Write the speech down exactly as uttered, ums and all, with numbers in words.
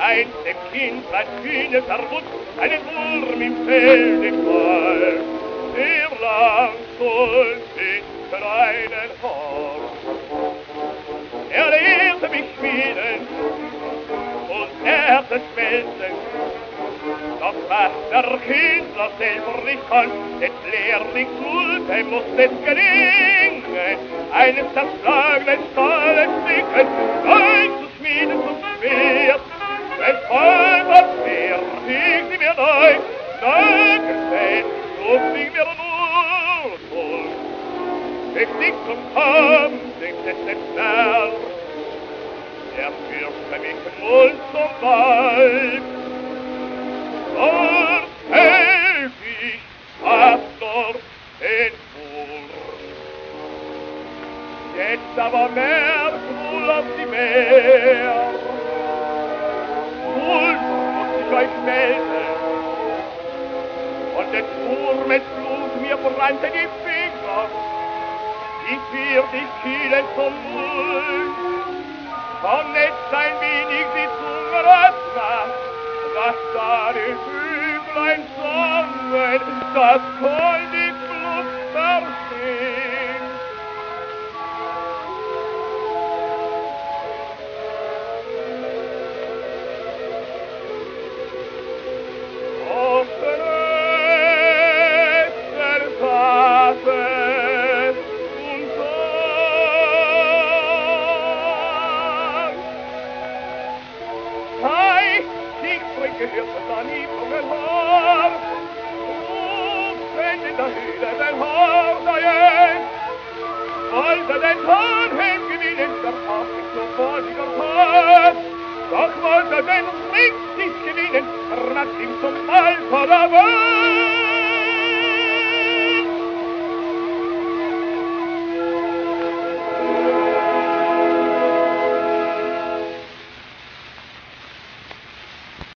einst dem Kind sein kühnes Arbut einen Wurm im Felde qual. Er langte sich für einen Horn. Er lehrte mich spielen und Herzen schmelzen. Doch was der Künstler selber nicht kann, des Lehrlings muss es gelingen, eines zerschlagenen Stalles Stücken neu zu schmieden zum Schwert. Wenn voll das Schwert fliegt sie mir neu, nirgends so fliegt mir nur voll. Wenn nicht zum Kampf singt es den Schmerz, er führt für mich wohl zum Wald. Dort hält ich Pastor den Mur. Jetzt aber merkt wohl auf die Meer. Wohl muss ich euch melden. Und des Sturmes Blut mir brannte die Finger. Ich wird die Kielen zum Mund. Komm jetzt ein wenig die Zunge öffnen. Was da die Vöglein sangen, das kann die Flucht verstehen. Offene Versagen und Tag. Gehört da nie von den Haar, und wenn in der Höhle den Haar seien, wollte den Tarnhelm gewinnen, der Tag ist so vorliger Tag, doch wollte den Ring nicht gewinnen, er macht ihm zum Alter der Welt.